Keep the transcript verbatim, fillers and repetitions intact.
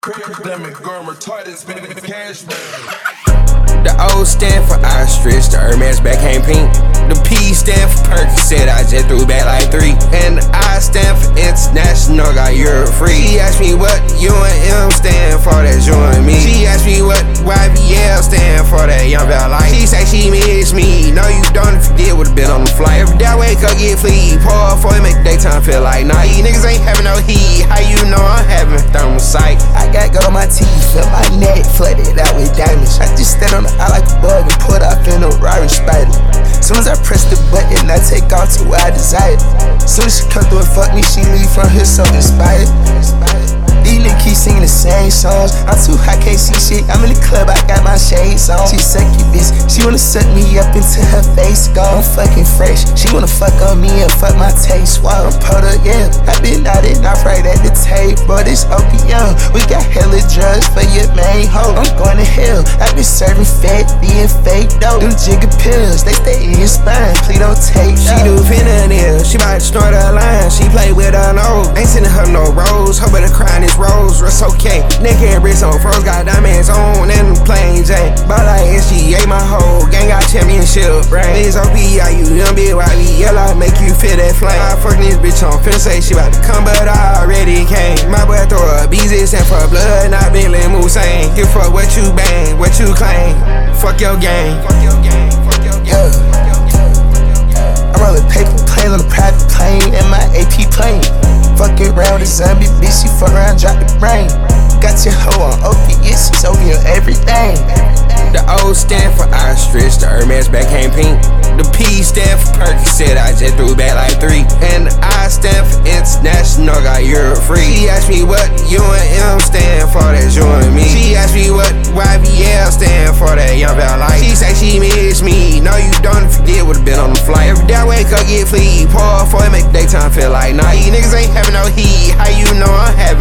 Pandemic, girl, retarded, spending cash, man. The O stand for ostrich, the Hermes back ain't pink. The P stand for Percocet, I just threw back like three. And the I stand for international, got Europe free. She asked me what U and M stand for, that's you and me. She asked me what Y B L stand for, that young val life. She say she miss me, no you don't, if you did would've been on the flight. Every day I wake up, get fleet, pour for it, make the daytime feel like night. These niggas ain't having no heat, how you know I'm having thermal sight? I got gold on my teeth, feel my neck flooded out with diamonds. I just stand on the eye like a bug and put off in a Rari spider. Soon as I press the button, I take off to where I desire. Soon as she come through and fuck me, she leave from here so inspired. These niggas keep singing the same songs. I'm too high, can't see shit. I'm in the club, I got my shades on. She succubus, she wanna suck me up into her face. Gone, I'm fucking fresh. She wanna fuck on me and fuck my taste. While I'm pulled up, yeah. I been out and off right at the table. This opium, we got hella drugs for your main hoe. I'm going to hell. I been serving fat, being fake dope. Them jigger pills, they stay in your spine. Please don't take She do fingernails, she bout to snort her line. She play with her nose, ain't sending her no rose. Her better crying this rose, rest okay. Naked wrist on froze, got diamonds on and plain Jane. Ball like S G A, my whole gang got championship brain. These O P I U, M B Y B L, I make you feel that flame. I fucking this bitch on, finna say she bout to come, but I already came. My boy throw a B Z, stand for blood, not Bentley Moussain. Give fuck what you bang, what you claim. Fuck your gang. Fuck your gang, fuck your gang. Yeah. I'm rolling paper planes on a private plane and my A P plane. Fucking around with a zombie bitch, she fuck around, drop the brain. Got your hoe on opiates, she's over your everything. The O stand for ostrich, the Hermes back ain't pink. The P stand for Percocet, I just threw back like three. And the I stand for international, got Europe free. She asked me what U and M stand for, that's you and me. She asked me what Y B L stand for, that young val life. She say she miss me, no you don't, if you did would've been on the flight. Every day I wake up, get fleet, pour for it, make the daytime feel like night. These niggas ain't having no heat, how you know I'm having